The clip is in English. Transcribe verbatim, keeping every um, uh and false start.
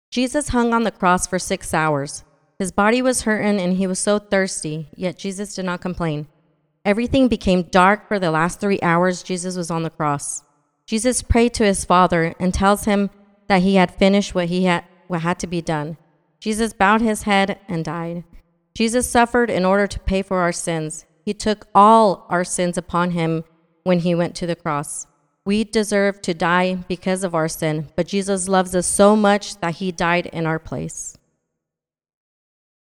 Jesus hung on the cross for six hours. His body was hurting and he was so thirsty, yet Jesus did not complain. Everything became dark for the last three hours Jesus was on the cross. Jesus prayed to his Father and tells him that he had finished what he had what had to be done. Jesus bowed his head and died. Jesus suffered in order to pay for our sins. He took all our sins upon him when he went to the cross. We deserve to die because of our sin, but Jesus loves us so much that he died in our place.